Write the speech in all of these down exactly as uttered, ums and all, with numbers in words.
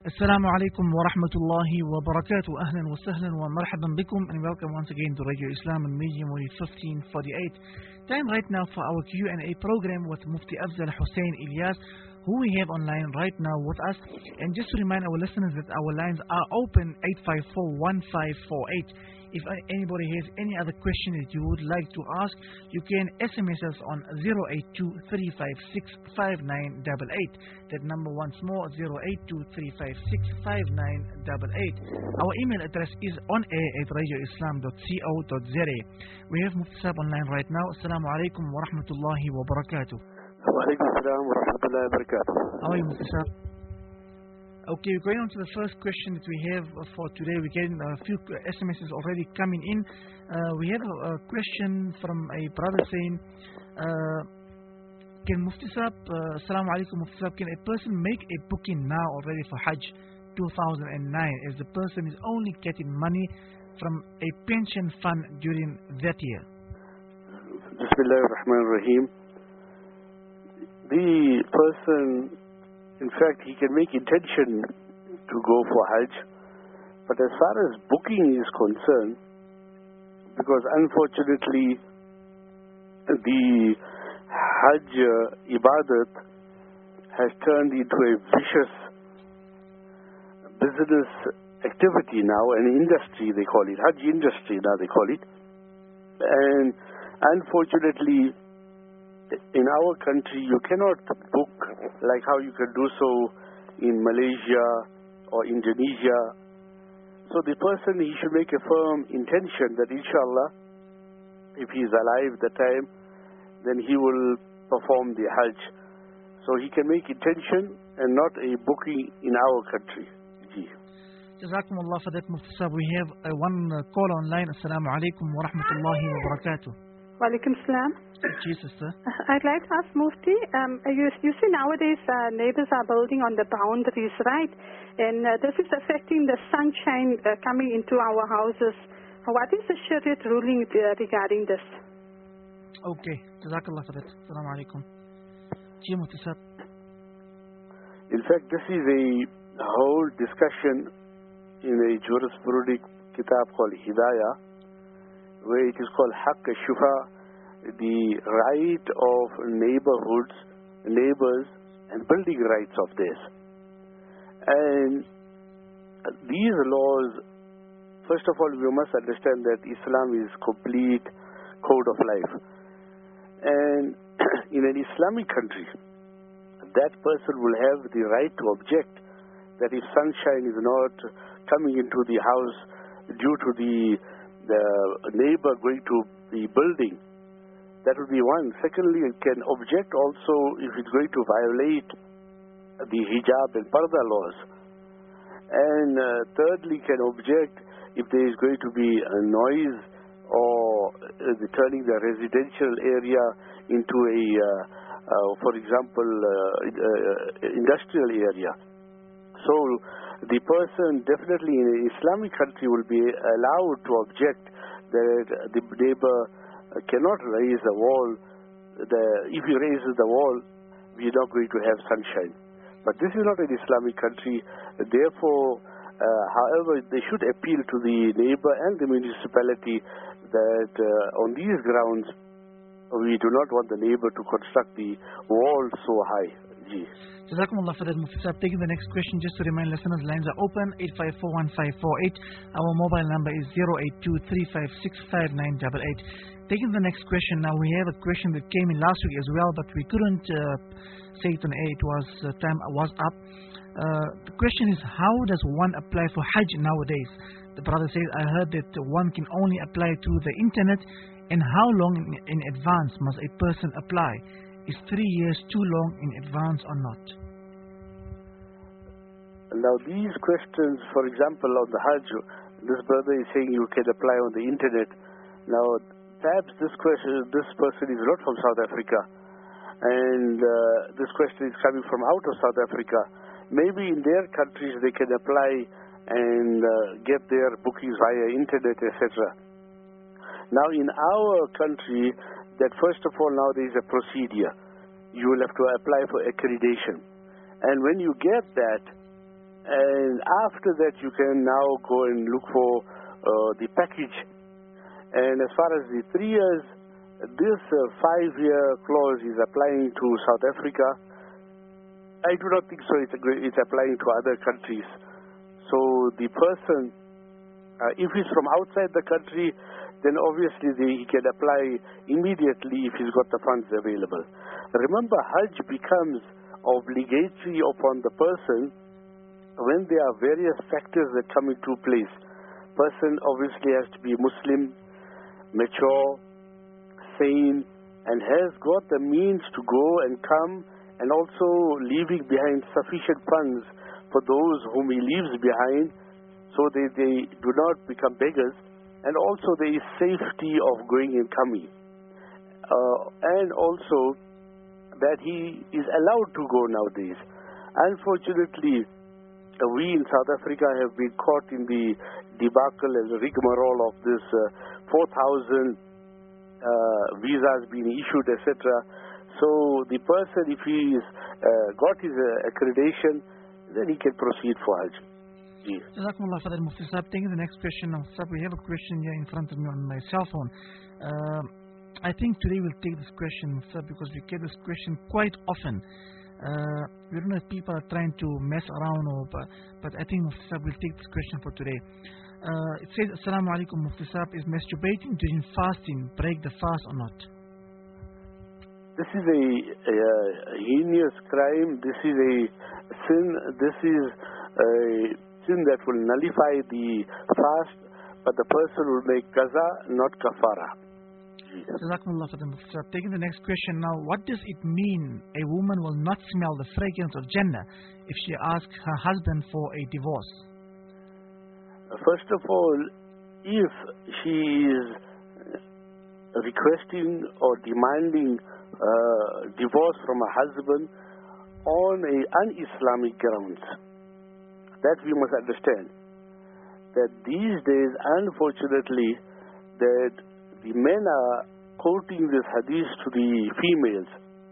Assalamu alaikum wa rahmatullahi wa barakatuh. Ahlan wa sahlan wa marhaban bikum, and welcome once again to Radio Islam and Medium Wave fifteen forty-eight. Time right now for our Q and A program with Mufti Afzal Hussein Ilyas, who we have online right now with us. And just to remind our listeners that our lines are open eight five four, one five four eight. If anybody has any other question that you would like to ask, you can S M S us on zero eight two, three five six, five nine eight eight. That number once more, zero eight two, three five six, five nine eight eight. Our email address is on air at radio islam dot co dot z a. We have Mufti Sahib online right now. Assalamu alaikum wa rahmatullahi wa barakatuh. Wa alaikum assalam wa rahmatullahi wa barakatuh. How are you, Mufti Sahib? Okay, we're going on to the first question that we have for today. We're getting a few S M Ses already coming in. Uh, we have a, a question from a brother saying, uh, can Mufti Sahib, uh, Assalamu alaikum Mufti Sahib, can a person make a booking now already for Hajj two thousand nine as the person is only getting money from a pension fund during that year? Bismillahir Rahmanir Rahim. The person, in fact, he can make intention to go for Hajj, but as far as booking is concerned, because unfortunately the Hajj uh, Ibadat has turned into a vicious business activity now, an industry they call it, Hajj industry now they call it, and unfortunately in our country, you cannot book like how you can do so in Malaysia or Indonesia. So the person, he should make a firm intention that inshallah, if he is alive at the time, then he will perform the Hajj. So he can make intention and not a booking in our country. Ji. Jazakumullah for that, Mufti Sahib. We have uh, one uh, call online. Assalamu alaikum wa rahmatullahi wa barakatuh. Wa alaikum salam. Yes, sister. I'd like to ask Mufti, um, you, you see nowadays uh, neighbors are building on the boundaries, right? And uh, this is affecting the sunshine uh, coming into our houses. What is the Shariat ruling uh, regarding this? Okay. Jazakallah for that. Assalamu alaikum. Ji Mufti Sahib. In fact, this is a whole discussion in a jurisprudence kitab called Hidayah, where it is called Haqq al-Shufa, the right of neighborhoods, neighbors, and building rights of theirs. And these laws, first of all, we must understand that Islam is complete code of life. And in an Islamic country, that person will have the right to object that if sunshine is not coming into the house due to the, the neighbor going to the building, that would be one. Secondly, it can object also if it's going to violate the hijab and parda laws. And uh, thirdly, can object if there is going to be a noise or uh, the turning the residential area into a, uh, uh, for example, uh, uh, industrial area. So the person definitely in an Islamic country will be allowed to object that the neighbor cannot raise a wall. The, if he raises the wall, we are not going to have sunshine. But this is not an Islamic country. Therefore, uh, however, they should appeal to the neighbor and the municipality that uh, on these grounds, we do not want the neighbor to construct the wall so high. Gee. Jazakumullah for that, Mufti Sahib. Taking the next question, just to remind listeners, lines are open, eight five four, one five four eight. Our mobile number is zero eight two, three five six, five nine eight eight. Taking the next question now, we have a question that came in last week as well, but we couldn't uh, say it on air. It was, uh, time was up. Uh, the question is, how does one apply for Hajj nowadays? The brother says, I heard that one can only apply through the internet, and how long in, in advance must a person apply? Is three years too long in advance or not? Now these questions, for example, on the Hajj, this brother is saying you can apply on the internet. Now perhaps this question, this person is not from South Africa, and uh, this question is coming from out of South Africa. Maybe in their countries they can apply and uh, get their bookings via internet, et cetera. Now in our country, that first of all now there is a procedure. You will have to apply for accreditation. And when you get that, And after that, you can now go and look for uh, the package. And as far as the three years, this uh, five-year clause is applying to South Africa. I do not think so. It's, it's applying to other countries. So the person, uh, if he's from outside the country, then obviously the, he can apply immediately if he's got the funds available. Remember, Hajj becomes obligatory upon the person when there are various factors that come into place. Person obviously has to be Muslim, mature, sane, and has got the means to go and come, and also leaving behind sufficient funds for those whom he leaves behind, so they, they do not become beggars, and also there is safety of going and coming. Uh, and also that he is allowed to go nowadays. Unfortunately, uh, we in South Africa have been caught in the debacle and the rigmarole of this uh, four thousand uh, visas being issued, et cetera. So the person, if he is uh, got his uh, accreditation, then he can proceed for Hajj. Yes. Jazakumullah Fadil Mufti Sahib. Taking the next question now, Sahib, we have a question here in front of me on my cell phone. Uh, I think today we'll take this question, Sahib, because we get this question quite often. Uh, we don't know if people are trying to mess around, or, but, but I think Mufti Sahib will take this question for today. Uh, it says, Assalamu alaikum Mufti Sahib, is masturbating during fasting break the fast or not? This is a, a, a heinous crime. This is a sin. This is a sin that will nullify the fast, but the person will make qaza, not kafara. Jazakumullah for the Mufti Sahib. Taking the next question now, what does it mean a woman will not smell the fragrance of Jannah if she asks her husband for a divorce? First of all, if she is requesting or demanding uh, divorce from her husband on a un-Islamic grounds, that we must understand. That these days, unfortunately, that the men are quoting this hadith to the females.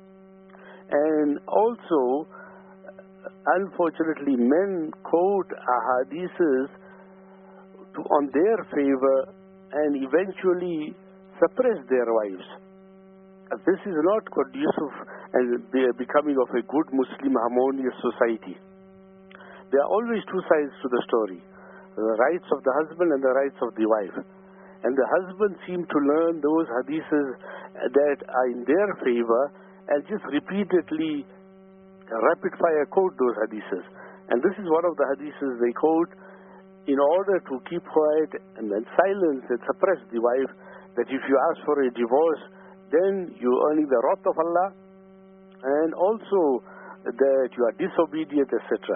And also, unfortunately, men quote hadiths to, on their favor and eventually suppress their wives. This is not conducive and becoming of a good Muslim harmonious society. There are always two sides to the story, the rights of the husband and the rights of the wife. And the husband seemed to learn those hadiths that are in their favor and just repeatedly rapid fire quote those hadiths. And this is one of the hadiths they quote in order to keep quiet and then silence and suppress the wife, that if you ask for a divorce, then you're earning the wrath of Allah, and also that you are disobedient, et cetera.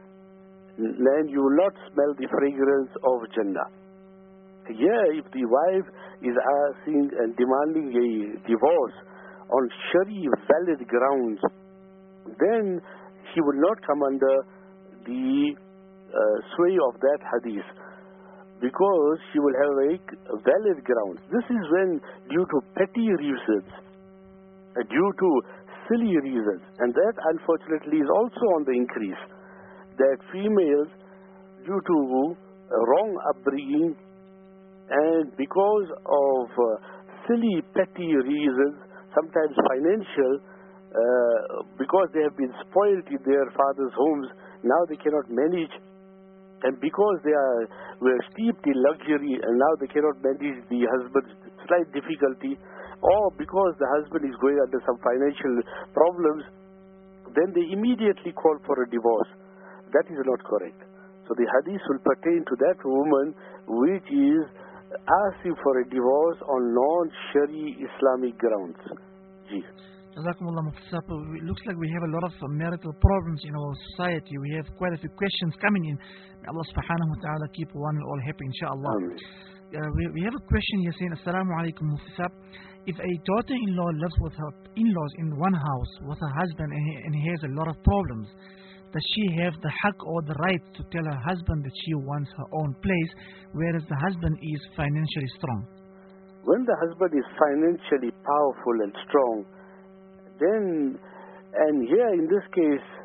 Then you will not smell the fragrance of Jannah. Here, if the wife is asking and demanding a divorce on Shari valid grounds, then she will not come under the uh, sway of that hadith, because she will have a valid ground. This is when, due to petty reasons, uh, due to silly reasons, and that unfortunately is also on the increase, that females, due to uh, wrong upbringing and because of uh, silly petty reasons, sometimes financial, uh, because they have been spoiled in their father's homes, now they cannot manage. And because they are were steeped in luxury and now they cannot manage the husband's slight difficulty, or because the husband is going under some financial problems, then they immediately call for a divorce. That is not correct. So the hadith will pertain to that woman which is asking for a divorce on non-Shari Islamic grounds. Ji. Jazakumullah Mufti Sahib. It looks like we have a lot of marital problems in our society. We have quite a few questions coming in. May Allah subhanahu wa ta'ala keep one and all happy, inshaAllah. Uh, we, we have a question here saying, Assalamu alaikum Mufti Sahib. If a daughter-in-law lives with her in-laws in one house with her husband and he, and he has a lot of problems, does she have the haqq or the right to tell her husband that she wants her own place, whereas the husband is financially strong? When the husband is financially powerful and strong, then, and here in this case,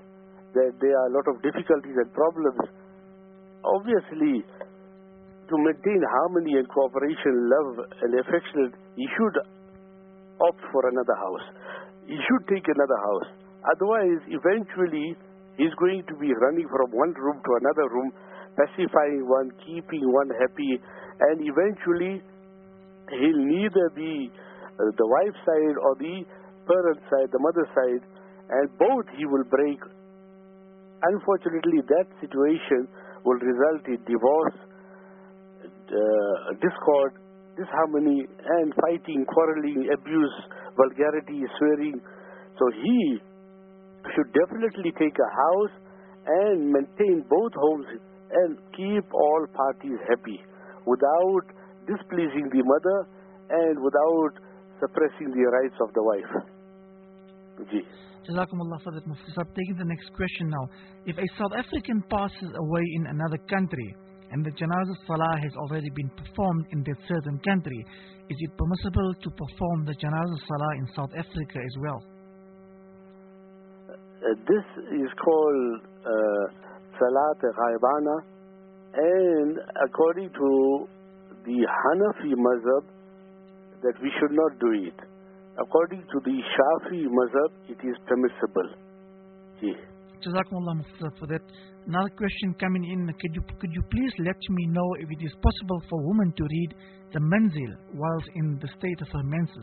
that there are a lot of difficulties and problems, obviously, to maintain harmony and cooperation, love and affection, he should opt for another house. He should take another house. Otherwise, eventually, he's going to be running from one room to another room, pacifying one, keeping one happy, and eventually, he'll neither be uh, the wife's side or the parent's side, the mother's side, and both he will break. Unfortunately, that situation will result in divorce, uh, discord, disharmony, and fighting, quarreling, abuse, vulgarity, swearing. So he should definitely take a house and maintain both homes and keep all parties happy without displeasing the mother and without suppressing the rights of the wife. Ji. Jazakumullah for that, Mufti Sahib. Taking the next question now. If a South African passes away in another country and the Janazah Salah has already been performed in that certain country, is it permissible to perform the Janazah Salah in South Africa as well? Uh, this is called uh, Salat Ghaibana, and according to the Hanafi mazhab, that we should not do it. According to the Shafi mazhab, it is permissible. Ji. Jazakumullah Mufti Sahib for that. Another question coming in. Could you, could you please let me know if it is possible for women to read the manzil whilst in the state of her menses?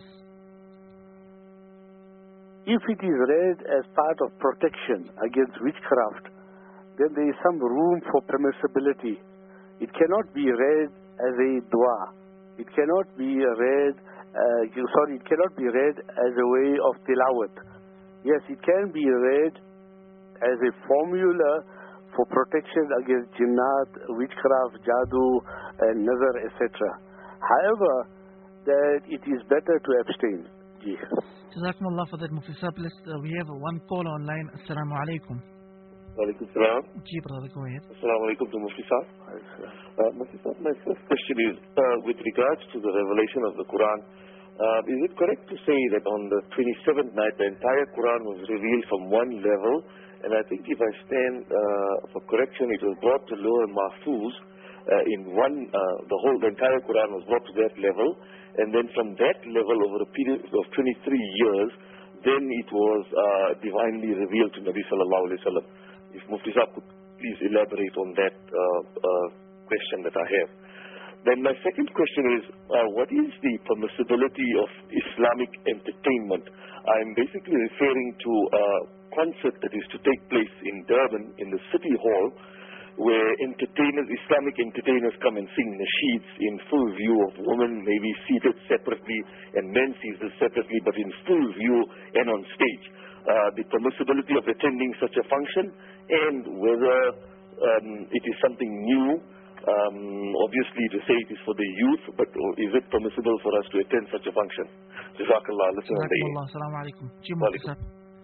If it is read as part of protection against witchcraft, then there is some room for permissibility. It cannot be read as a dua. It cannot be read, uh, sorry, it cannot be read as a way of tilawat. Yes, it can be read as a formula for protection against jinnat, witchcraft, jadoo, and nazar, et cetera. However, that it is better to abstain. Ji. Jazakumullah for that, Mufti Sahib. Uh, we have one caller online. Assalamu alaikum. Walaikum salam. Ji, brother, go ahead. Assalamu alaikum to Mufti Sahib. Uh, Mufti Sahib, my first question is uh, with regards to the revelation of the Quran. Uh, is it correct to say that on the twenty-seventh night the entire Quran was revealed from one level? And I think if I stand uh, for correction, it was brought to lower Mahfuz uh, in one, uh, the whole, the entire Quran was brought to that level. And then from that level, over a period of twenty-three years, then it was uh, divinely revealed to Nabi sallallahu alaihi wasallam. If Mufti Sahib could please elaborate on that uh, uh, question that I have. Then my second question is, uh, what is the permissibility of Islamic entertainment? I'm basically referring to a concert that is to take place in Durban, in the City Hall, where entertainers, Islamic entertainers come and sing nasheeds in full view of women, maybe seated separately, and men seated separately, but in full view and on stage. Uh, the permissibility of attending such a function, and whether um, it is something new. Um, obviously, to say it is for the youth, but is it permissible for us to attend such a function? Jazakallah. Jazakumullah. Assalamu alaikum. Ji, Mufti Sahib.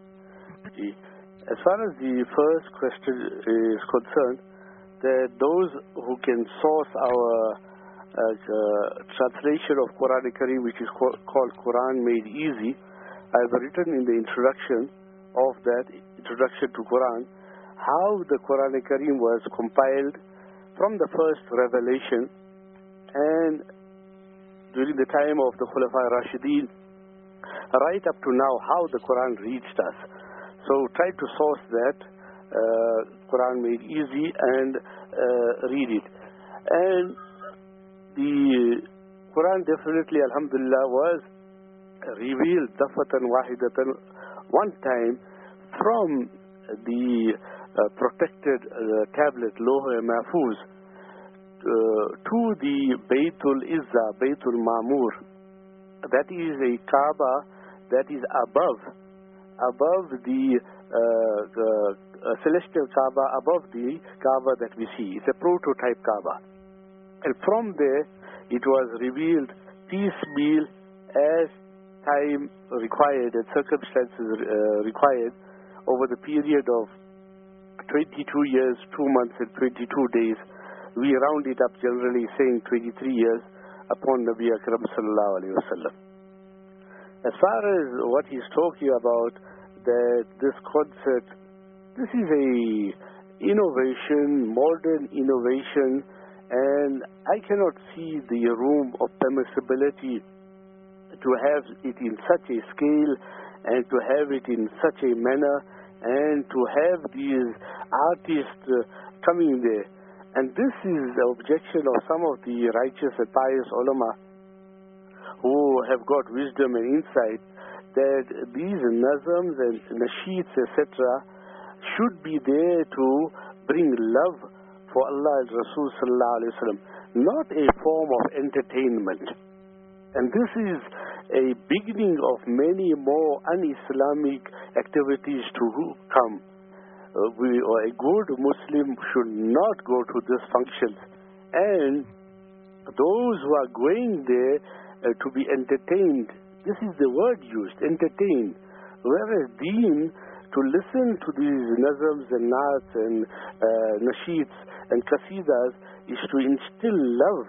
As far as the first question is concerned, that those who can source our uh, uh, translation of Quran Kareem, which is co- called Quran Made Easy, I have written in the introduction of that introduction to Quran how the Quran Kareem was compiled from the first revelation and during the time of the Khulafa Rashidin right up to now, how the Quran reached us. So try to source that uh, Quran Made Easy and uh, read it. And the Quran definitely, alhamdulillah, was revealed dafatan wahidatan, one time, from the uh, protected uh, tablet Loh Mahfuz uh, to the Baytul Izza, Baytul Ma'mur. That is a Kaaba that is above above the, uh, the uh, celestial Kaaba, above the Kaaba that we see. It's a prototype Kaaba. And from there, it was revealed piecemeal as time required and circumstances uh, required over the period of twenty-two years, two months and twenty-two days. We round it up generally saying twenty-three years upon Nabi Akram sallallahu alayhi wa sallam. As far as what he's talking about, that this concert this is a innovation, modern innovation, and I cannot see the room of permissibility to have it in such a scale and to have it in such a manner and to have these artists uh, coming there. And this is the objection of some of the righteous and pious ulama who have got wisdom and insight that these nazams and nasheeds, et cetera, should be there to bring love for Allah and Rasul sallallahu alaihi wasallam, not a form of entertainment. And this is a beginning of many more un-Islamic activities to come. Uh, we, or a good Muslim should not go to these functions. And those who are going there uh, to be entertained, this is the word used, entertain. Whereas deen, to listen to these nazams and naats and uh, nasheeds and qasidas is to instill love,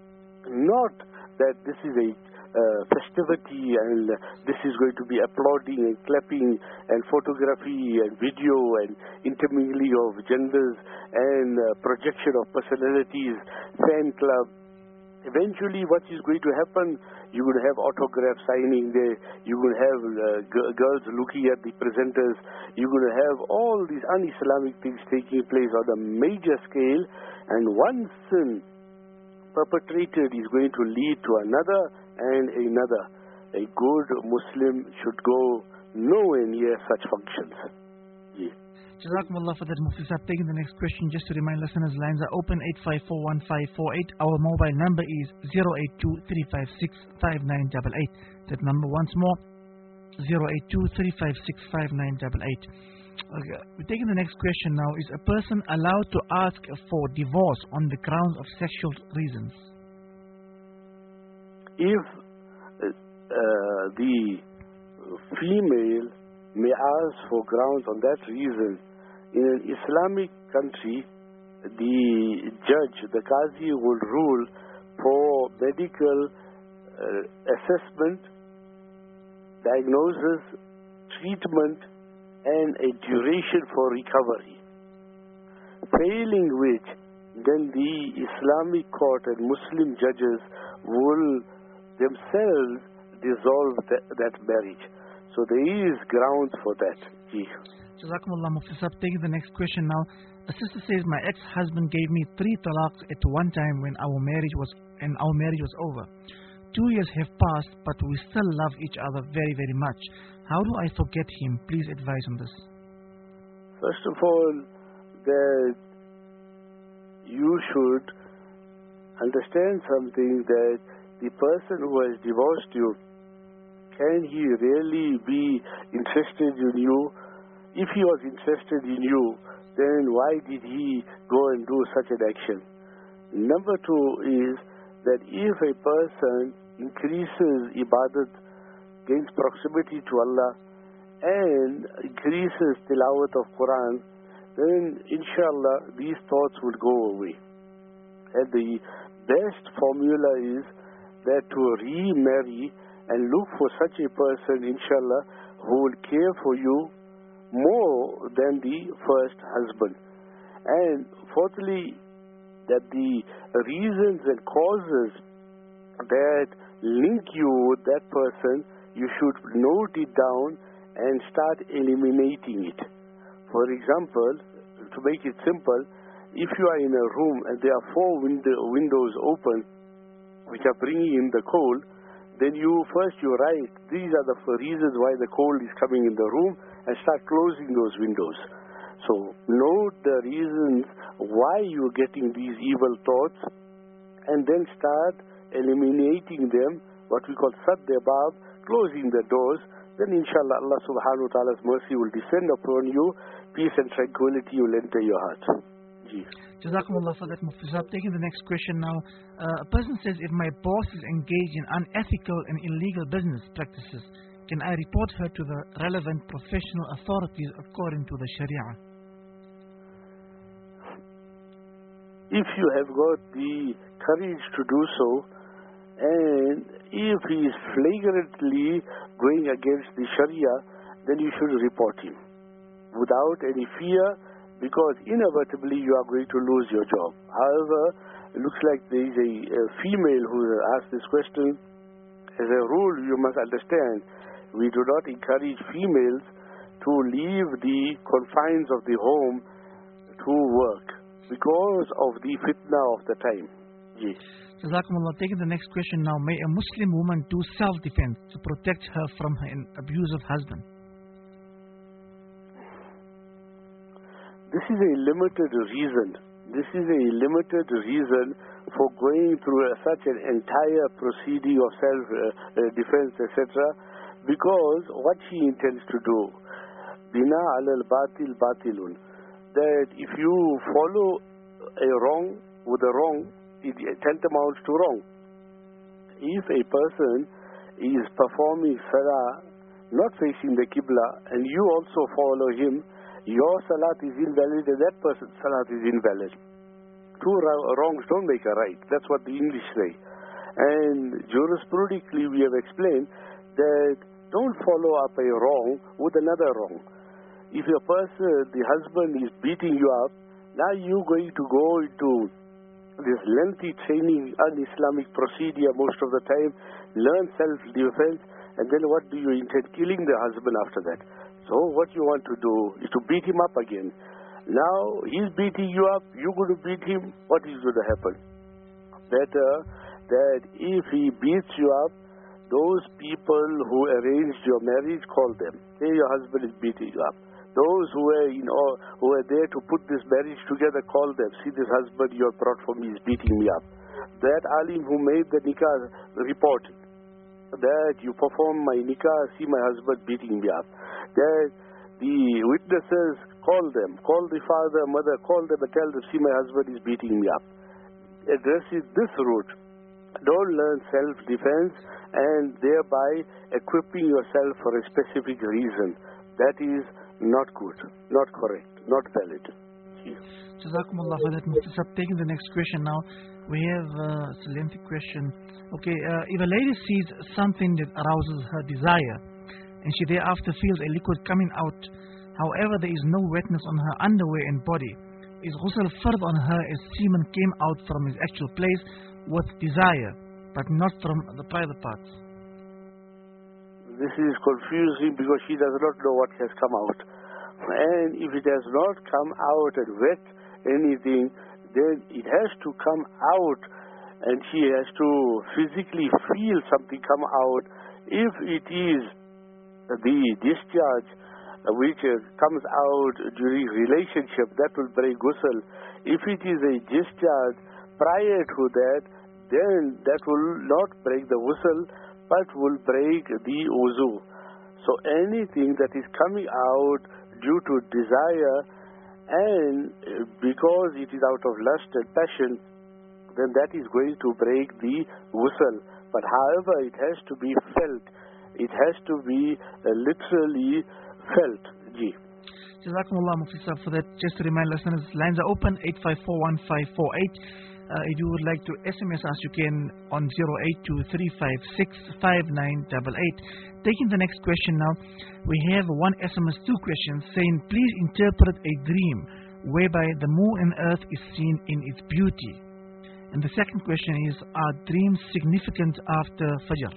not that this is a uh, festivity and this is going to be applauding and clapping and photography and video and intermingling of genders and uh, projection of personalities, fan club. Eventually what is going to happen, you're going to have autograph signing there, you're going to have uh, g- girls looking at the presenters, you're going to have all these un-Islamic things taking place on a major scale, and one sin perpetrated is going to lead to another and another. A good Muslim should go nowhere near such functions. Yeah. Jazakumullah for that, Mufti Sahib. Taking the next question, just to remind listeners, lines are open eight five four one five four eight. Our mobile number is zero eight two three five six five nine eight eight. That number once more, zero eight two three five six five nine eight eight. Okay, we're taking the next question now. Is a person allowed to ask for divorce on the grounds of sexual reasons? If uh, the female may ask for grounds on that reason, in an Islamic country, the judge, the Qazi, will rule for medical uh, assessment, diagnosis, treatment, and a duration for recovery. Failing which, then the Islamic court and Muslim judges will themselves dissolve that, that marriage. So there is grounds for that. Jazakumullah, Mufti Sahib. Taking the next question now. A sister says, my ex-husband gave me three talaqs at one time when our marriage was and our marriage was over. Two years have passed, but we still love each other very, very much. How do I forget him? Please advise on this. First of all, that you should understand something, that the person who has divorced you, can he really be interested in you? If he was interested in you, then why did he go and do such an action? Number two is that if a person increases ibadat, gains proximity to Allah, and increases tilawat of Quran, then inshallah these thoughts will go away. And the best formula is that to remarry and look for such a person, inshallah, who will care for you more than the first husband. And fourthly, that the reasons and causes that link you with that person, you should note it down and start eliminating it. For example, to make it simple, if you are in a room and there are four window, windows open which are bringing in the cold, then you first you write, these are the reasons why the cold is coming in the room, and start closing those windows. So note the reasons why you're getting these evil thoughts, and then start eliminating them, what we call sadd-e-bab, closing the doors. Then inshallah Allah subhanahu wa ta'ala's mercy will descend upon you, peace and tranquility will enter your heart. Ji. Jazakumullah for that, Mufti Sahib. Taking the next question now. Uh, a person says, if my boss is engaged in unethical and illegal business practices, can I report her to the relevant professional authorities according to the Sharia? If you have got the courage to do so, and if he is flagrantly going against the Sharia, then you should report him. without any fear, because inevitably you are going to lose your job. However, it looks like there is a, a female who asked this question. As a rule, you must understand, we do not encourage females to leave the confines of the home to work because of the fitna of the time. Yes. Jazakumullah. Taking the next question now. May a Muslim woman do self-defense to protect her from an abusive husband? This is a limited reason. This is a limited reason for going through a, such an entire proceeding of self-defense, uh, uh, et cetera, because what she intends to do, bina alal batil batilun, that if you follow a wrong with a wrong, it tantamounts to wrong. If a person is performing salah not facing the Qibla and you also follow him, your salat is invalid and that person's salat is invalid. Two wrongs don't make a right. That's what the English say. And jurisprudically we have explained that don't follow up a wrong with another wrong. If a person, the husband is beating you up, now you're going to go into this lengthy training, un-Islamic procedure most of the time, learn self-defense, and then what do you intend? Killing the husband after that. So what you want to do is to beat him up again. Now he's beating you up, you're going to beat him, what is going to happen? Better that if he beats you up, those people who arranged your marriage, call them. Say your husband is beating you up. Those who were, you know, who were there to put this marriage together, call them. See, this husband you have brought for me is beating me up. That alim who made the nikah report that you perform my nikah, see my husband beating me up. That the witnesses, call them. Call the father, mother, call them and tell them, see my husband is beating me up. Address it this route. Don't learn self-defense and thereby equipping yourself for a specific reason. That is not good, not correct, not valid. Jazakumullah for that, Mufti Sahib. Taking the next question now. We have uh, a lengthy question. Okay, uh, if a lady sees something that arouses her desire and she thereafter feels a liquid coming out, however there is no wetness on her underwear and body, is ghusl fard on her as semen came out from his actual place with desire, but not from the private parts? This is confusing because she does not know what has come out. And if it has not come out and wet anything, then it has to come out and she has to physically feel something come out. If it is the discharge which comes out during relationship, that will break ghusl. If it is a discharge prior to that, then that will not break the ghusl, but will break the wuzu. So anything that is coming out due to desire and because it is out of lust and passion, then that is going to break the ghusl. But however, it has to be felt. It has to be uh, literally felt. Ji. Jazakumullah Mufti Sahib for that. Just to remind listeners, lines are open, eight five four one five four eight. Uh, if you would like to S M S us, you can on zero eight two three five six five nine eight eight. Taking the next question now, we have one S M S, two questions, saying, please interpret a dream whereby the moon and earth is seen in its beauty. And the second question is, are dreams significant after Fajr?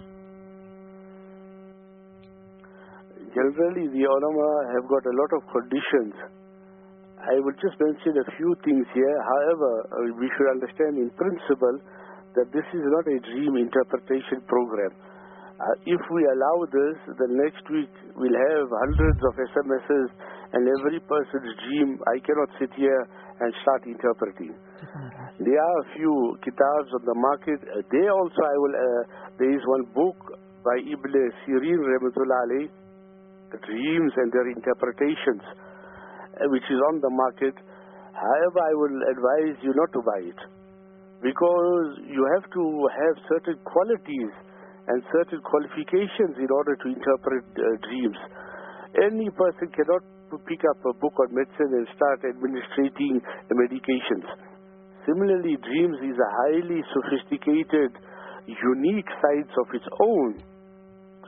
Generally, the ulama have got a lot of conditions. I will just mention a few things here. However, we should understand in principle that this is not a dream interpretation program. Uh, if we allow this, the next week we'll have hundreds of S M Ses and every person's dream. I cannot sit here and start interpreting. There are a few kitabs on the market. Uh, there also I will. Uh, there is one book by Ibn Sirin Rahmatullah Alayh, Dreams and Their Interpretations, which is on the market. However, I will advise you not to buy it because you have to have certain qualities and certain qualifications in order to interpret uh, dreams. Any person cannot pick up a book on medicine and start administrating medications. Similarly, dreams is a highly sophisticated, unique science of its own.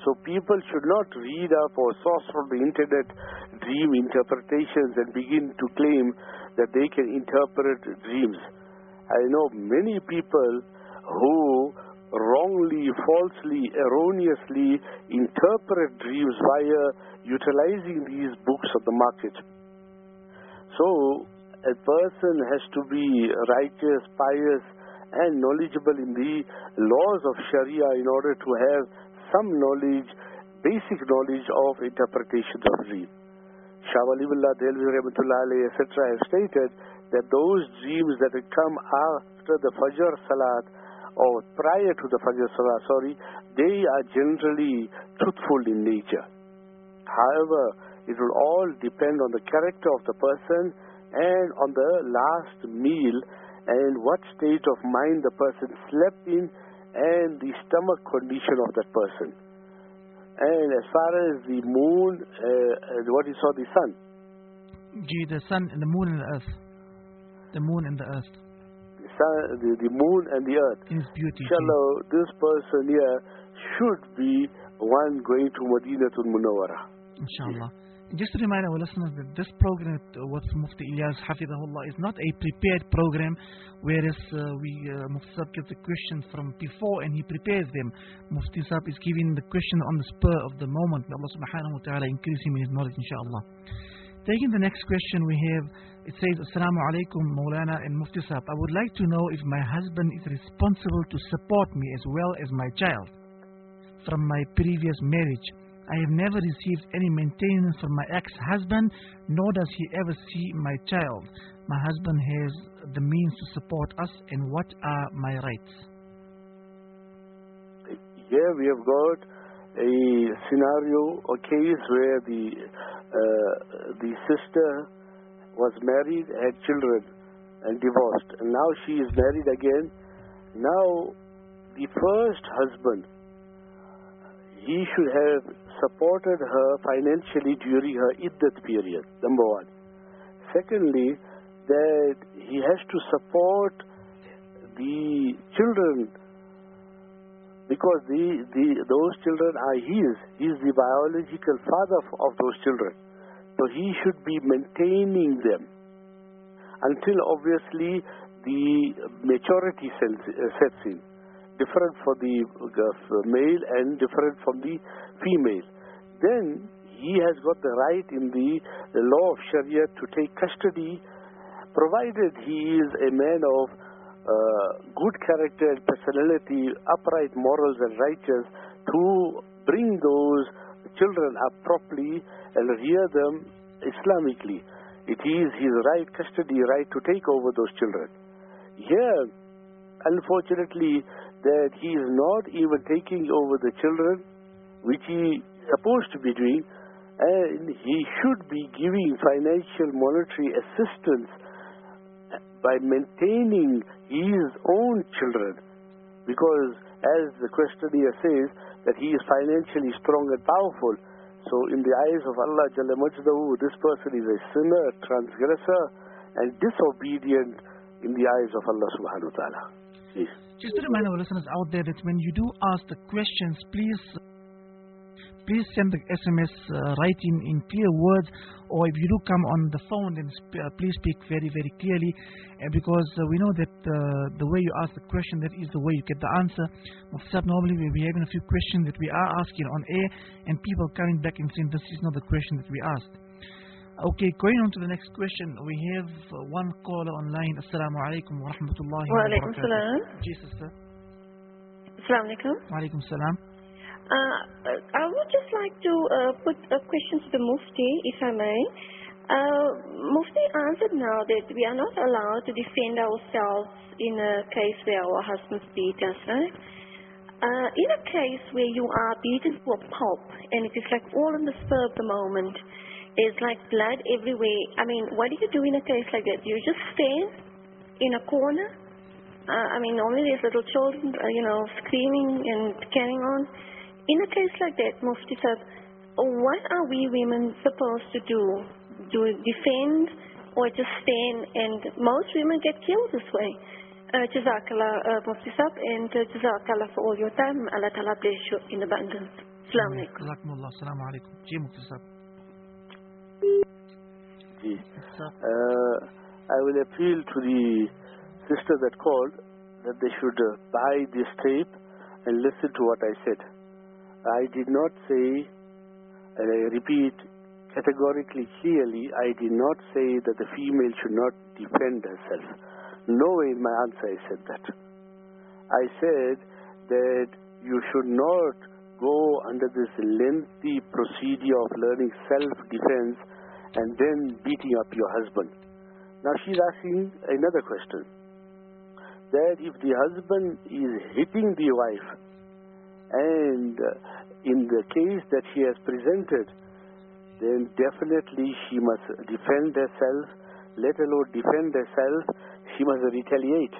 So people should not read up or source from the internet dream interpretations and begin to claim that they can interpret dreams. I know many people who wrongly, falsely, erroneously interpret dreams via utilizing these books of the market. So a person has to be righteous, pious, and knowledgeable in the laws of Sharia in order to have some knowledge, basic knowledge of interpretations of dream. Shah Waliullah Dehlvi Rahmatullah Alayhi, et cetera have stated that those dreams that come after the Fajr Salat or prior to the Fajr Salat, sorry, they are generally truthful in nature. However, it will all depend on the character of the person and on the last meal and what state of mind the person slept in and the stomach condition of that person. And as far as the moon, uh, what you saw, the sun. Gee, the sun and the moon and the earth. The moon and the earth. The, sun, the, the moon and the earth. In its beauty. Inshallah, this person here should be one going to Madinatul Munawwara. Inshallah. Just to remind our listeners that this program with Mufti Ilyas Hafidahullah is not a prepared program, whereas uh, we uh, Mufti Sahib gets the questions from before and he prepares them. Mufti Sahib is giving the question on the spur of the moment. May Allah subhanahu wa ta'ala increase him in his knowledge, inshallah. Taking the next question we have, it says, Assalamu alaikum Maulana and Mufti Sahib. I would like to know if my husband is responsible to support me as well as my child from my previous marriage. I have never received any maintenance from my ex-husband, nor does he ever see my child. My husband has the means to support us, and what are my rights? Here we have got a scenario, a case where the uh, the sister was married, had children, and divorced, and now she is married again. Now, the first husband, he should have supported her financially during her iddat period, number one. Secondly, that he has to support the children because the, the, those children are his. He is the biological father of those children. So he should be maintaining them until obviously the maturity sets in. Different for the male and different from the female. Then he has got the right in the, the law of Sharia to take custody, provided he is a man of uh, good character and personality, upright morals and righteous, to bring those children up properly and rear them Islamically. It is his right, custody right, to take over those children. Here, unfortunately, that he is not even taking over the children, which he is supposed to be doing, and he should be giving financial monetary assistance by maintaining his own children, because as the questionnaire says, that he is financially strong and powerful. So in the eyes of Allah Jalla Majdahu, this person is a sinner, transgressor, and disobedient in the eyes of Allah subhanahu wa ta'ala. Yes. Just to remind our listeners out there that when you do ask the questions, please please send the S M S uh, right in, in clear words, or if you do come on the phone, then sp uh, please speak very, very clearly, uh, because uh, we know that uh, the way you ask the question, that is the way you get the answer. Mufti, normally we'll be having a few questions that we are asking on air, and people coming back and saying this is not the question that we asked. Okay, going on to the next question, we have uh, one caller online. Assalamu alaikum wa rahmatullahi wa alaikum salam. Ji, sister. Assalamu alaikum. Wa alaikum salam. Uh, I would just like to uh, put a question to the Mufti, if I may. Uh, Mufti answered now that we are not allowed to defend ourselves in a case where our husbands beat us, right? Uh, in a case where you are beaten to a pulp, and it is like all in the spur of the moment, there's like blood everywhere. I mean, what do you do in a case like that? Do you just stand in a corner? Uh, I mean, normally there's little children, uh, you know, screaming and carrying on. In a case like that, Mufti Sahib, what are we women supposed to do? Do we defend or just stand? And most women get killed this way. Uh, Jazakallah, uh, Mufti Sahib, and uh, Jazakallah for all your time. Allah Ta'ala bless you in abundance. Assalamu alaikum. Jazakumullah. Assalamu alaikum. Ji Mufti Sahab. Ji. Uh, I will appeal to the sister that called that they should uh, buy this tape and listen to what I said. I did not say, and I repeat categorically, clearly, I did not say that the female should not defend herself. Nowhere in my answer I said that. I said that you should not go under this lengthy procedure of learning self-defense and then beating up your husband. Now she's asking another question, that if the husband is hitting the wife, and uh, in the case that she has presented, then definitely she must defend herself. Let alone defend herself, she must retaliate.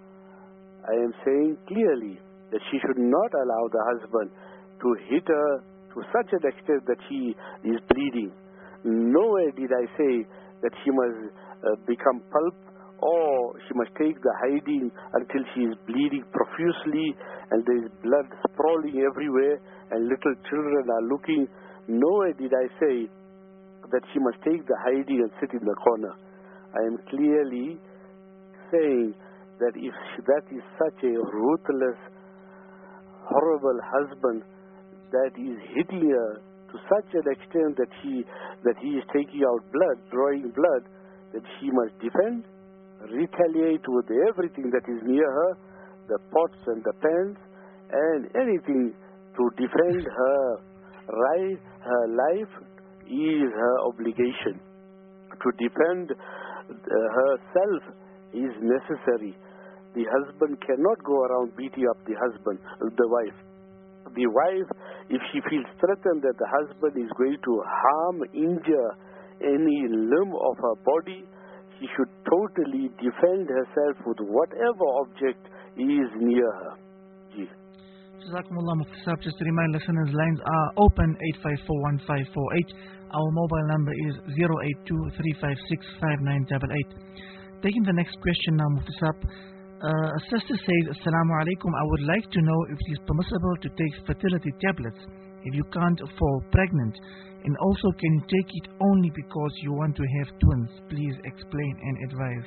I am saying clearly that she should not allow the husband to hit her to such an extent that she is bleeding. Nowhere did I say that she must uh, become pulp, or she must take the hiding until she is bleeding profusely and there is blood sprawling everywhere and little children are looking. Nowhere did I say that she must take the hiding and sit in the corner. I am clearly saying that if that is such a ruthless, horrible husband that is hitting her to such an extent that she that he is taking out blood, drawing blood, that she must defend, retaliate with everything that is near her, the pots and the pans, and anything to defend her right, her life is her obligation. To defend uh, herself is necessary. The husband cannot go around beating up the husband, the wife. The wife, if she feels threatened that the husband is going to harm, injure any limb of her body, she should totally defend herself with whatever object is near her. Ji. Jazakumullah Mufti Sahab. Just to remind listeners, lines are open eight five four one five four eight. Our mobile number is zero eight two three five six five nine eight eight. Taking the next question now, Mufti Sahab. Uh, a sister says, Assalamu alaikum, I would like to know if it is permissible to take fertility tablets if you can't fall pregnant, and also can you take it only because you want to have twins? Please explain and advise.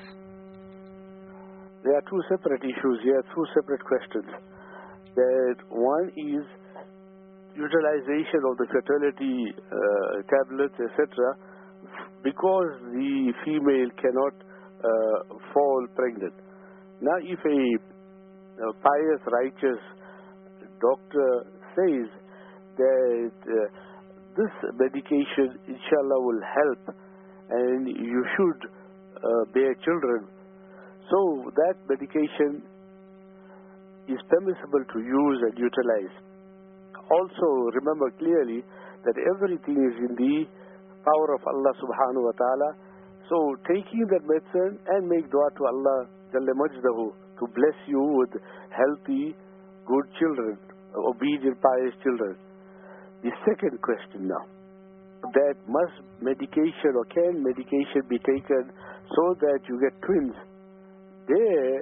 There are two separate issues here, two separate questions. That one is utilization of the fertility uh, tablets, et cetera, because the female cannot uh, fall pregnant. Now, if a, a pious, righteous doctor says that uh, this medication, inshallah, will help and you should uh, bear children, so that medication is permissible to use and utilize. Also, remember clearly that everything is in the power of Allah subhanahu wa ta'ala. So, taking that medicine and make dua to Allah Jalla Majdahu to bless you with healthy, good children, obedient, pious children. The second question now, that must medication or can medication be taken so that you get twins? There,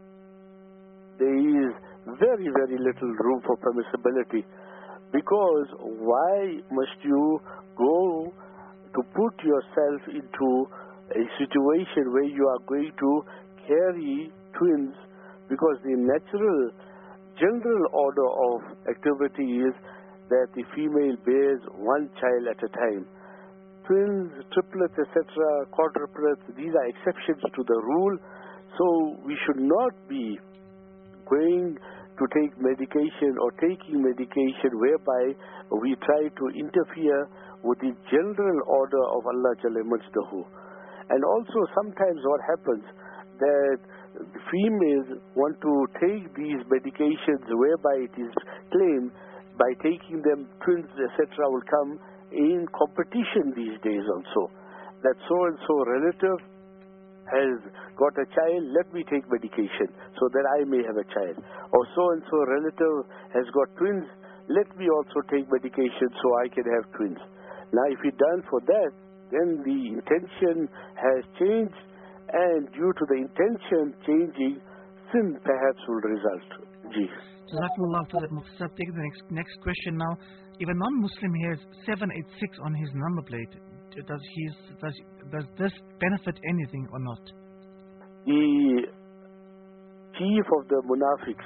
there is very, very little room for permissibility, because why must you go to put yourself into a situation where you are going to carry twins, because the natural, general order of activity is that the female bears one child at a time. Twins, triplets, et cetera, quadruplets, these are exceptions to the rule. So we should not be going to take medication or taking medication whereby we try to interfere with the general order of Allah Jalla Majdahu. And also sometimes what happens, that females want to take these medications whereby it is claimed by taking them twins, et cetera, will come in competition these days also. That so-and-so relative has got a child, let me take medication so that I may have a child. Or so-and-so relative has got twins, let me also take medication so I can have twins. Now if you're done for that, then the intention has changed, and due to the intention changing, sin perhaps will result. Ji. Jazakumullah for that, Mufti Sahib. Take the next, next question now. If a non-Muslim has seven eight six on his number plate, does, his, does, does this benefit anything or not? The chief of the Munafiqs,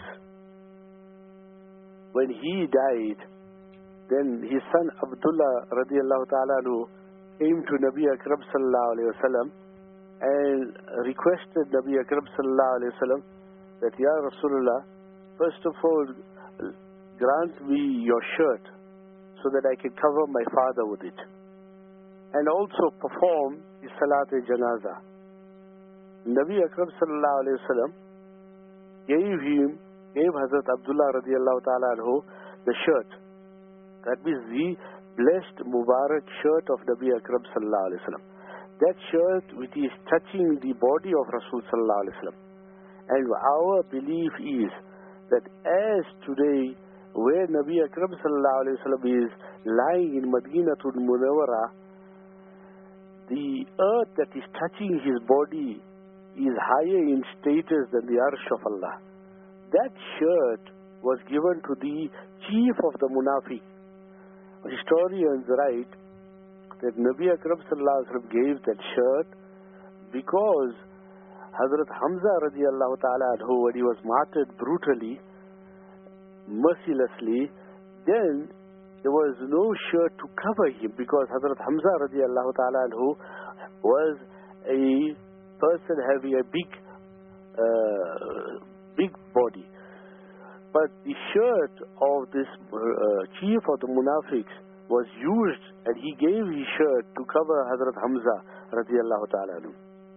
when he died, then his son Abdullah radiallahu ta'ala anhu came to Nabi Akram sallallahu alayhi wa sallam and requested Nabi Akram sallallahu alayhi wa sallam that, Ya Rasulullah, first of all, grant me your shirt so that I can cover my father with it, and also perform his Salat-e-Janaza. Nabi Akram sallallahu alayhi wa sallam gave him, gave Hazrat Abdullah radiallahu ta'ala anhu the shirt. That means the blessed Mubarak shirt of Nabi Akram sallallahu alayhi wa sallam. That shirt which is touching the body of Rasul sallallahu alayhi wa sallam. And our belief is that as today, where Nabi Akram sallallahu alayhi wa sallam is lying in Madinatul Munawwara, the earth that is touching his body is higher in status than the Arsh of Allah. That shirt was given to the chief of the Munafiq. Historians write that Nabi Akram sallallahu alaihi wasallam gave that shirt because Hazrat Hamza radiallahu ta'ala anhu, when he was martyred brutally, mercilessly, then there was no shirt to cover him, because Hazrat Hamza radiallahu ta'ala anhu was a person having a big uh, big body. But the shirt of this uh, chief of the Munafiqs was used, and he gave his shirt to cover Hazrat Hamza radiallahu ta'ala anhu.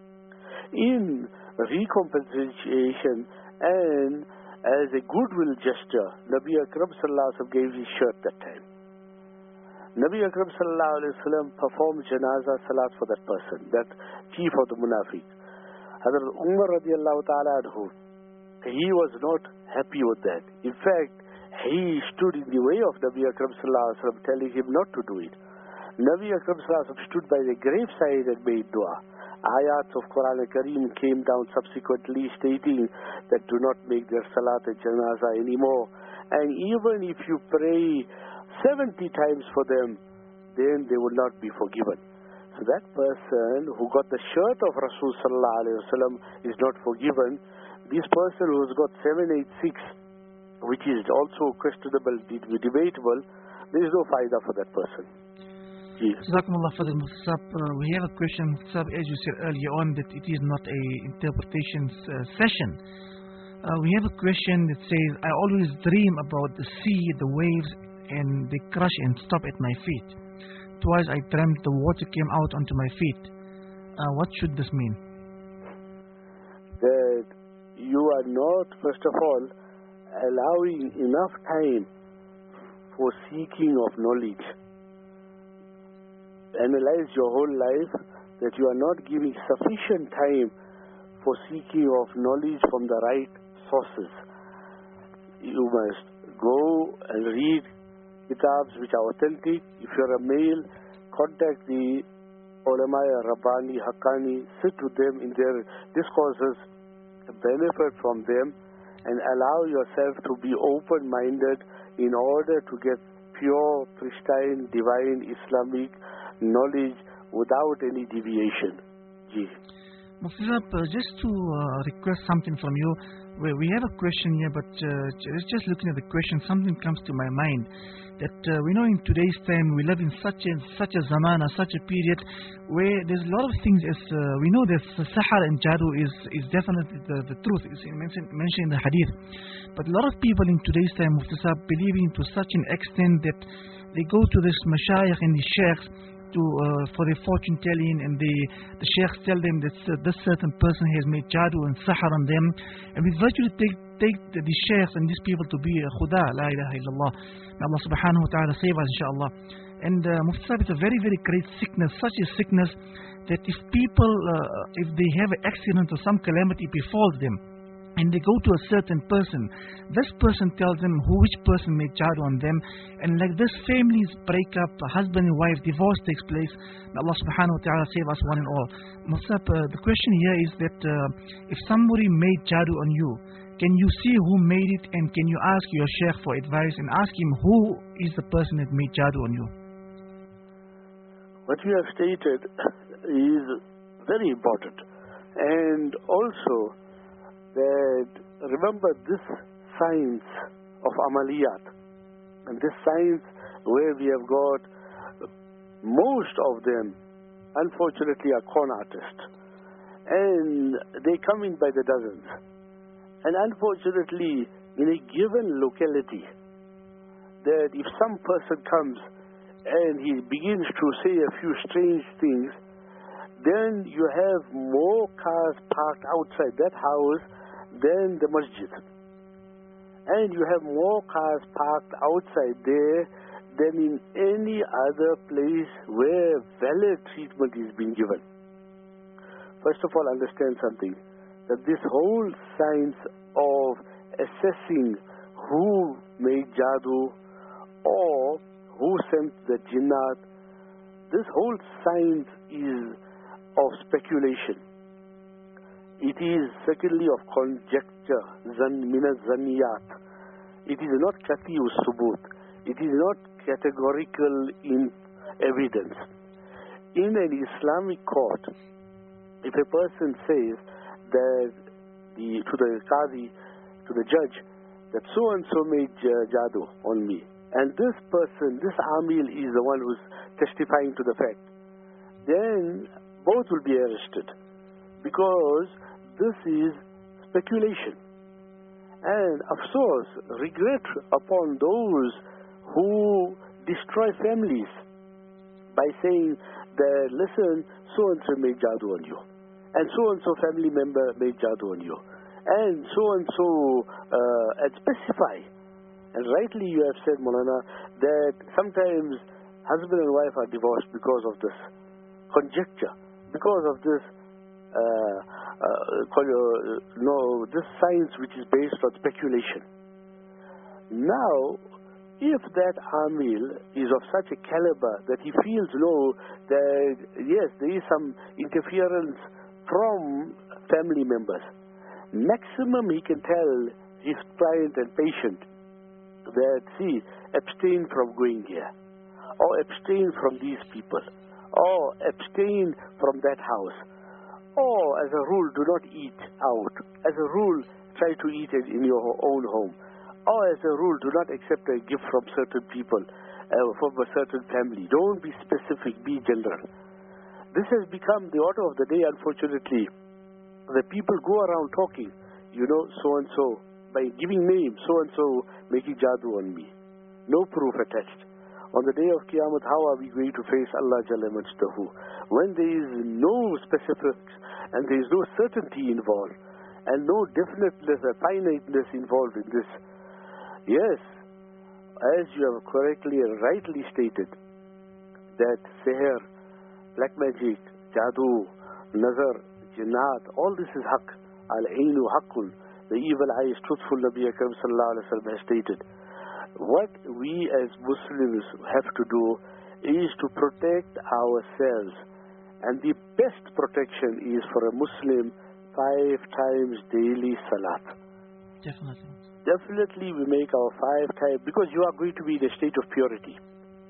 In recompensation and as a goodwill gesture, Nabi Akram sallallahu alaihi wasallam gave his shirt that time. Nabi Akram sallallahu alaihi wasallam performed Janaza Salat for that person, that chief of the Munafiq. Hazrat Umar radiallahu ta'ala anhu, he was not happy with that. In fact, he stood in the way of Nabi Akram sallallahu alaihi wasallam, telling him not to do it. Nabi Akram sallallahu alaihi wasallam stood by the graveside and made dua. Ayats of Quran al-Kareem came down subsequently stating that do not make their Salat al-Janaza anymore. And even if you pray seventy times for them, then they will not be forgiven. So that person who got the shirt of Rasul sallallahu alaihi wasallam is not forgiven. This person who's got seven eight six, which is also questionable, debatable, there is no faida for that person. Jazakumullah for the Mufti Sahib. Uh, we have a question, Mufti Sahib, as you said earlier on, that it is not a interpretation uh, session. Uh, we have a question that says, I always dream about the sea, the waves, and they crush and stop at my feet. Twice I dreamt the water came out onto my feet. Uh, what should this mean? That you are not, first of all, allowing enough time for seeking of knowledge. Analyze your whole life, that you are not giving sufficient time for seeking of knowledge from the right sources. You must go and read kitabs which are authentic. If you're a male, contact the ulama, Rabbani, Haqqani, sit with them in their discourses, benefit from them, and allow yourself to be open-minded in order to get pure, pristine, divine, Islamic knowledge without any deviation. Ji. Mufti Sahib, uh, just to uh, request something from you, we, we have a question here, but uh, just looking at the question, something comes to my mind, that uh, we know in today's time we live in such a such a zamana, such a period where there's a lot of things. As uh, we know, that sahar and jadoo is is definitely the, the truth. It's mentioned, mentioned in the hadith. But a lot of people in today's time, Mufti Sahib, believing to such an extent that they go to this mashayikh and the sheikhs to uh, for their fortune telling, and the the sheikhs tell them that uh, this certain person has made jadoo and sahar on them, and we virtually take take the, the sheikhs and these people to be uh, khuda, la ilaha illallah. May Allah subhanahu wa ta'ala save us, inshallah. And uh, Mufti Sahib, it's a very very great sickness, such a sickness that if people uh, if they have an accident or some calamity befalls them, and they go to a certain person. This person tells them who which person made jadoo on them, and like this, families break up, husband and wife, divorce takes place. May Allah subhanahu wa ta'ala save us one and all. Musab, uh, the question here is that uh, if somebody made jadoo on you, can you see who made it, and can you ask your sheikh for advice and ask him who is the person that made jadoo on you? What you have stated is very important, and also that remember this science of amaliyat, and this science where we have got most of them unfortunately are con artists, and they come in by the dozens, and unfortunately in a given locality, that if some person comes and he begins to say a few strange things, then you have more cars parked outside that house than the masjid. And you have more cars parked outside there than in any other place where valid treatment is being given. First of all, understand something, that this whole science of assessing who made jadoo or who sent the jinnat, this whole science is of speculation. It is secondly of conjecture, zan mina zaniyat. It is not kati subut. It is not categorical in evidence. In an Islamic court, if a person says that the, to the qadi, to the judge, that so and so made jadoo on me, and this person, this amil is the one who's testifying to the fact, then both will be arrested, because this is speculation. And of course, regret upon those who destroy families by saying that, listen, so-and-so made jadoo on you, and so-and-so family member made jadoo on you, and so-and-so, uh, and specify. And rightly you have said, Maulana, that sometimes husband and wife are divorced because of this conjecture, because of this uh, uh, no, this science which is based on speculation. Now, if that amil is of such a caliber that he feels, no, that yes, there is some interference from family members, maximum he can tell his client and patient that, see, abstain from going here, or abstain from these people, or abstain from that house, or as a rule do not eat out, as a rule try to eat it in your own home, or as a rule do not accept a gift from certain people, uh, from a certain family. Don't be specific, be general. This has become the order of the day, unfortunately. The people go around talking, you know, so-and-so, by giving names, so-and-so making jadoo on me. No proof attached. On the day of Qiyamah, how are we going to face Allah Jalla Majdahu? When there is no specifics and there is no certainty involved and no definiteness or finiteness involved in this. Yes, as you have correctly and rightly stated, that seher, black magic, jadoo, nazar, jinnat, all this is haqq. Al-ainu haqqun. The evil eye is truthful, Nabi Akram sallallahu alaihi wasallam has stated. What we as Muslims have to do is to protect ourselves. And the best protection is for a Muslim five times daily salat. Definitely. Definitely we make our five times, because you are going to be in a state of purity.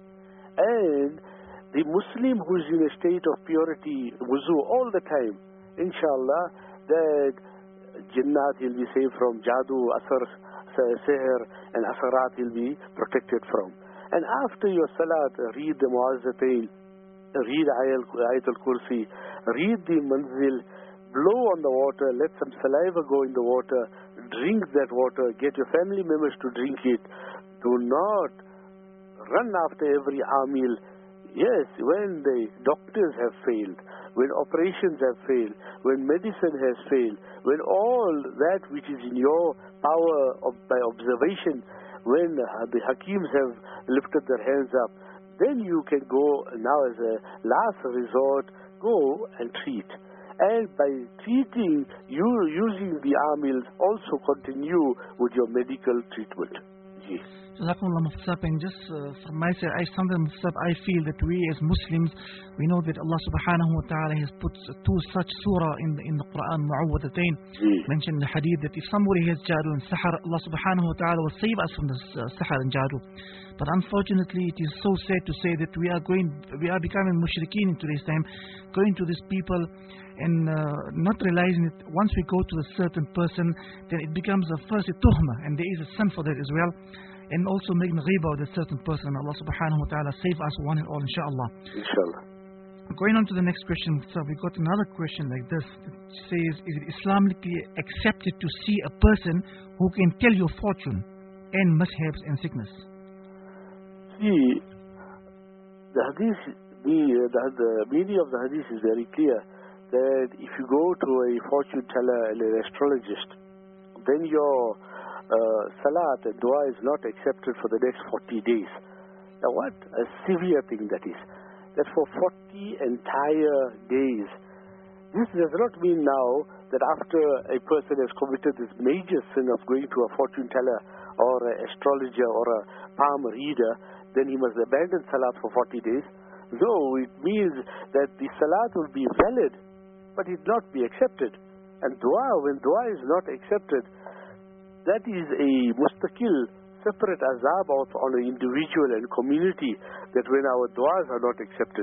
And the Muslim who is in a state of purity, wuzu all the time, inshallah, that jinnat will be saved from, jadoo, asar, seher, and asarat will be protected from. And after your salat, read the mu'azzatayn, read Ayat al-Kursi, read the manzil, blow on the water, let some saliva go in the water, drink that water, get your family members to drink it. Do not run after every amil. Yes, when the doctors have failed, when operations have failed, when medicine has failed, when all that which is in your power of, by observation, when uh, the Hakims have lifted their hands up, then you can go now as a last resort, go and treat. And by treating, you using the amils, also continue with your medical treatment. Yes. Jazakumullah Mufti, and just uh, from my side, I sometimes I feel that we as Muslims, we know that Allah subhanahu wa ta'ala has put two such surah in the, in the Quran, Mu'awwadatayn, mentioned in the hadith that if somebody has jadoo and sahar, Allah subhanahu wa ta'ala will save us from this uh, sahar and jadoo. But unfortunately, it is so sad to say that we are going, we are becoming mushrikeen in today's time, going to these people and uh, not realizing that once we go to a certain person, then it becomes a first a tuhma, and there is a sin for that as well. And also making ghiba with a certain person. Allah subhanahu wa ta'ala save us one and all, inshaAllah. Inshallah. Going on to the next question, so we got another question like this. It says, is it Islamically accepted to see a person who can tell your fortune and mishaps and sickness? See, the hadith, the, the, the meaning of the hadith is very clear, that if you go to a fortune teller and an astrologist, then your uh, salat and dua is not accepted for the next forty days. Now what a severe thing that is. That for forty entire days, this does not mean now that after a person has committed this major sin of going to a fortune teller or an astrologer or a palm reader, then he must abandon salat for forty days. No, it means that the salat will be valid, but it will not be accepted. And dua, when dua is not accepted, that is a mustaqil, separate azab of, on an individual and community, that when our du'as are not accepted.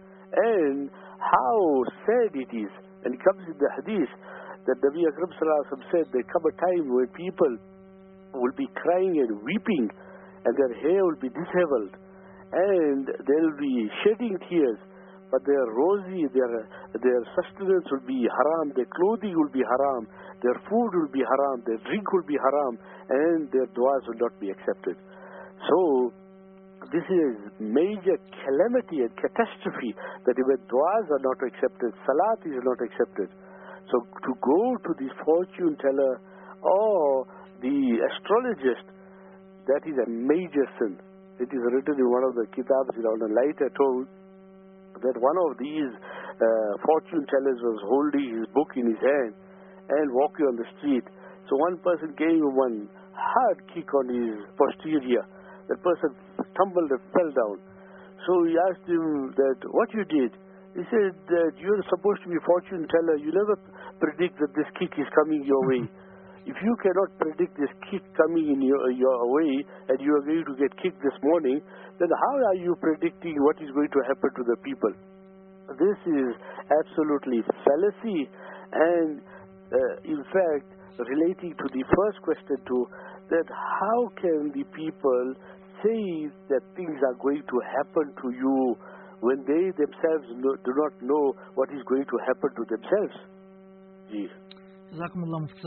And how sad it is, and it comes in the hadith, that Nabi Akram sallallahu alaihi wasallam said, there come a time when people will be crying and weeping, and their hair will be disheveled, and they will be shedding tears, but their rosy, their, their sustenance will be haram, their clothing will be haram, their food will be haram, their drink will be haram, and their du'as will not be accepted. So, this is major calamity and catastrophe, that when du'as are not accepted, salat is not accepted. So, to go to the fortune teller or the astrologist, that is a major sin. It is written in one of the kitabs, on a lighter tone, that one of these uh, fortune tellers was holding his book in his hand and walking on the street. So one person gave him one hard kick on his posterior. That person stumbled and fell down. So he asked him that, what you did? He said that you're supposed to be a fortune teller. You never predict that this kick is coming your way. If you cannot predict this kick coming in your, your way, and you are going to get kicked this morning, then how are you predicting what is going to happen to the people? This is absolutely fallacy, and uh, in fact, relating to the first question too, that how can the people say that things are going to happen to you when they themselves know, do not know what is going to happen to themselves? Yes. Jazakumullah Mufti.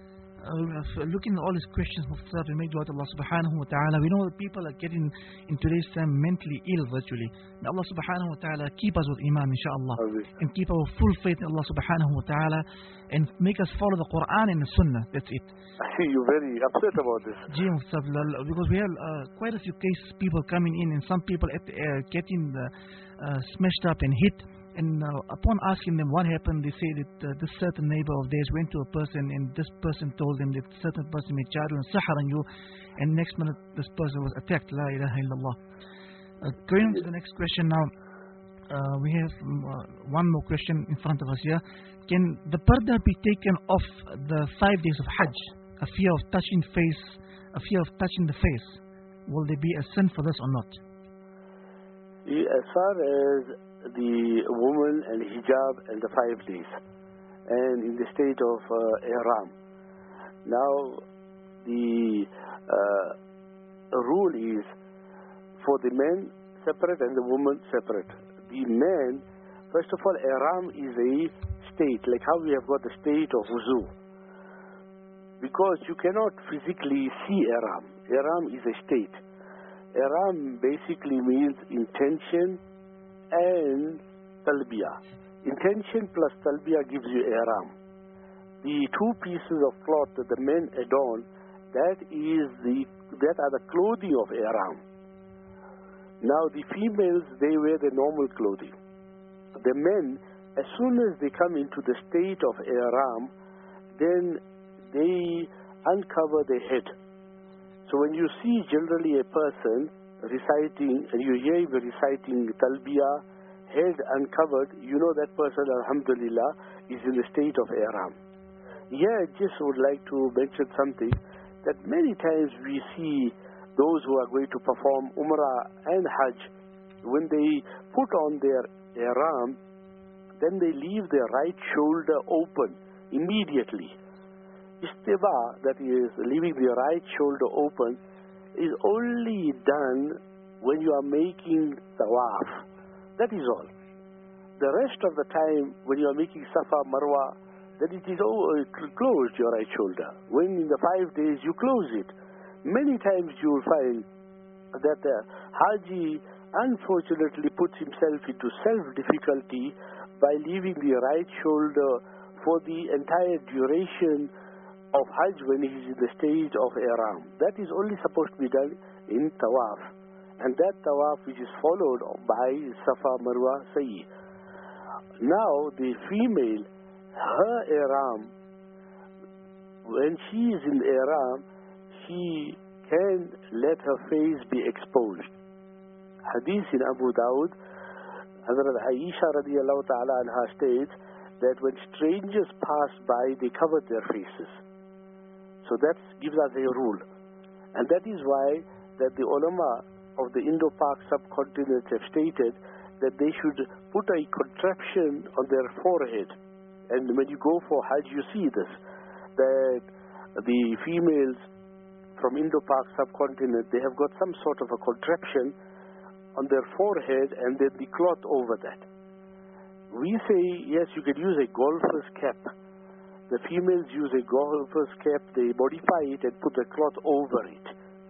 Uh, looking at all these questions, Mufti, we make dua to Allah subhanahu wa ta'ala. We know that people are getting in today's time mentally ill virtually. May Allah subhanahu wa ta'ala keep us with iman, inshaAllah, and keep our full faith in Allah subhanahu wa ta'ala, and make us follow the Quran and the Sunnah. That's it. I see you're very upset about this. Gee, Mufti, because we have uh, quite a few cases, people coming in, and some people at, uh, getting uh, uh, smashed up and hit. And uh, upon asking them what happened, they say that uh, this certain neighbor of theirs went to a person, and this person told them that certain person made jadoo and sahar on you, and next minute this person was attacked. La ilaha illallah. Uh, going on to the next question now, uh, we have um, uh, one more question in front of us here. Can the parda be taken off the five days of Hajj? A fear of touching face, a fear of touching the face. Will there be a sin for this or not? As far as the woman and hijab and the five days, and in the state of uh, ihram. Now, the uh, rule is for the men separate and the woman separate. The men, first of all, ihram is a state, like how we have got the state of wuzu. Because you cannot physically see ihram. Ihram is a state. Ihram basically means intention and talbiyah. Intention plus talbiyah gives you ihram. The two pieces of cloth that the men adorn, that is the that are the clothing of ihram. Now the females, they wear the normal clothing. The men, as soon as they come into the state of ihram, then they uncover their head. So when you see generally a person reciting, and you hear him reciting talbiyah, head uncovered, you know that person, alhamdulillah, is in the state of ihram. Here I just would like to mention something, that many times we see those who are going to perform Umrah and Hajj, when they put on their ihram, then they leave their right shoulder open immediately. Istiba, that is, leaving the right shoulder open, is only done when you are making tawaf. That is all. The rest of the time, when you are making Safa, Marwa, then it is closed, your right shoulder. When in the five days you close it. Many times you will find that the Haji unfortunately puts himself into self-difficulty by leaving the right shoulder for the entire duration of Hajj when he is in the stage of ihram. That is only supposed to be done in Tawaf. And that Tawaf which is followed by Safa, Marwa, Sa'i. Now the female, her ihram, when she is in ihram, she can let her face be exposed. Hadith in Abu Dawud, Hazrat Aisha radiallahu ta'ala anha states that when strangers pass by, they cover their faces. So that gives us a rule. And that is why that the ulama of the Indo-Pak subcontinent have stated that they should put a contraption on their forehead. And when you go for Hajj, you see this, that the females from Indo-Pak subcontinent, they have got some sort of a contraption on their forehead and then the cloth over that. We say, yes, you can use a golfer's cap. The females use a golfer's cap, they modify it and put the cloth over it.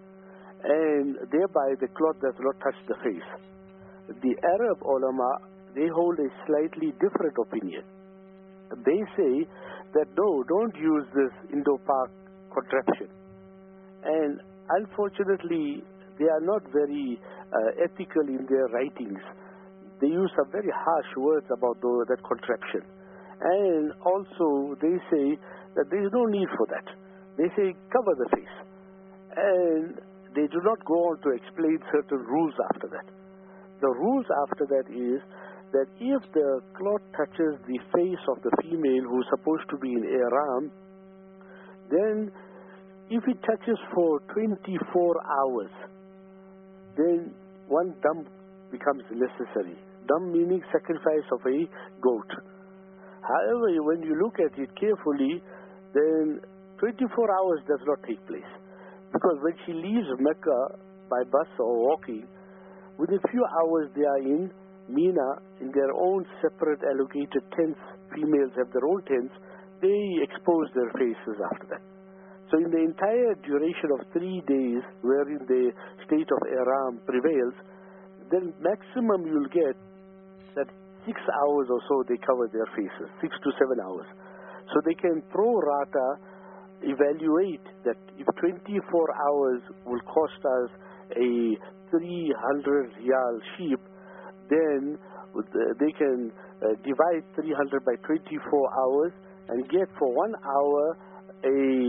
And thereby the cloth does not touch the face. The Arab ulama, they hold a slightly different opinion. They say that no, don't use this Indo-Pak contraption. And unfortunately, they are not very uh, ethical in their writings. They use some very harsh words about the, that contraption. And also, they say that there is no need for that. They say, cover the face. And they do not go on to explain certain rules after that. The rules after that is that if the cloth touches the face of the female who is supposed to be in ihram, then if it touches for twenty-four hours, then one dam becomes necessary. Dam meaning sacrifice of a goat. However, when you look at it carefully, then twenty-four hours does not take place. Because when she leaves Mecca by bus or walking, within a few hours they are in Mina in their own separate allocated tents. Females have their own tents. They expose their faces after that. So in the entire duration of three days wherein the state of ihram prevails, then maximum you'll get that six hours or so they cover their faces, six to seven hours. So they can pro rata evaluate that if twenty-four hours will cost us a three hundred riyal sheep, then they can uh, divide three hundred by twenty-four hours and get for one hour a,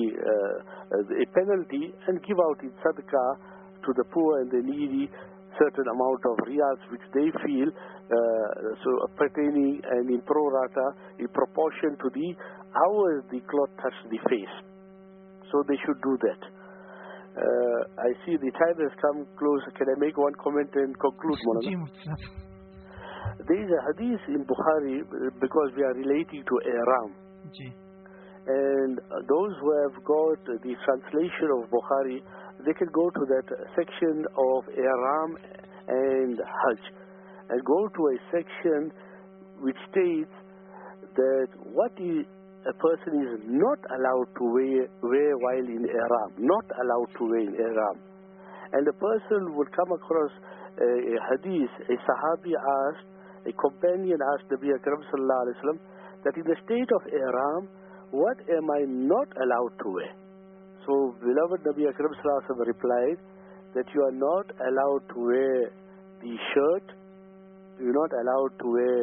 uh, a penalty and give out in sadaqah to the poor and the needy certain amount of riyals which they feel uh, so pertaining and in pro rata in proportion to the hours the cloth touched the face. So they should do that. Uh, I see the time has come close. Can I make one comment and conclude, Maulana? There is a hadith in Bukhari because we are relating to ihram. And those who have got the translation of Bukhari, they can go to that section of ihram and Hajj and go to a section which states that what is a person is not allowed to wear, wear while in ihram, not allowed to wear in ihram. And the person would come across a, a hadith, a sahabi asked, a companion asked Nabi Akram sallallahu alaihi wasallam that in the state of ihram, what am I not allowed to wear? So beloved Nabi Akram sallallahu alaihi wasallam replied that you are not allowed to wear the shirt, you're not allowed to wear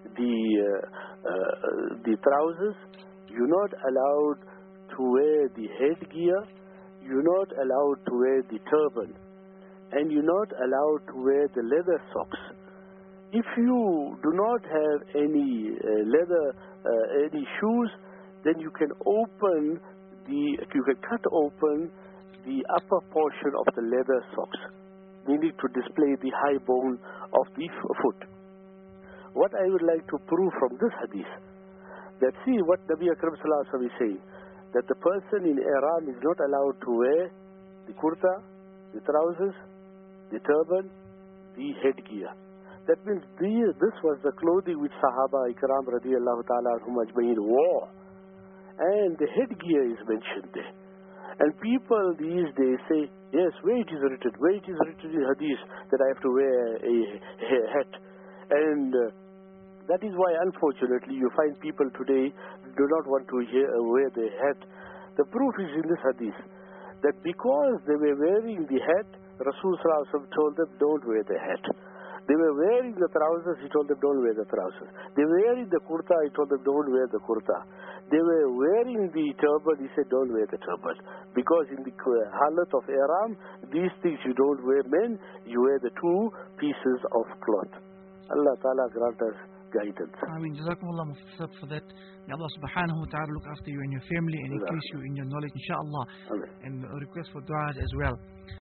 the uh, uh, the trousers. You're not allowed to wear the headgear. You're not allowed to wear the turban, and you're not allowed to wear the leather socks. If you do not have any uh, leather, uh, any shoes, then you can open the, you can cut open the upper portion of the leather socks, meaning to display the high bone of the foot. What I would like to prove from this hadith, that see what Nabi Akram Sallallahu Alaihi Wasallam is saying, that the person in ihram is not allowed to wear the kurta, the trousers, the turban, the headgear. That means these, this was the clothing which Sahaba Ikram radiyallahu ta'ala anhum ajma'in wore. And the headgear is mentioned there. And people these days say, yes, where it is written, where it is written in hadith that I have to wear a, a hat. And uh, that is why unfortunately you find people today do not want to hear, uh, wear the hat. The proof is in this hadith, that because they were wearing the hat, Rasul Sallallahu Alaihi Wasallam told them, don't wear the hat. They were wearing the trousers, he told them, don't wear the trousers. They were wearing the kurta, he told them, don't wear the kurta. They were wearing the turban, he said, don't wear the turban. Because in the halat of ihram, these things you don't wear. Men, you wear the two pieces of cloth. Allah Ta'ala grant us guidance. I mean, Jazakumullah Mufti for that. May Allah subhanahu wa ta'ala look after you and your family and increase you in your knowledge, inshaAllah. And a request for du'as as well.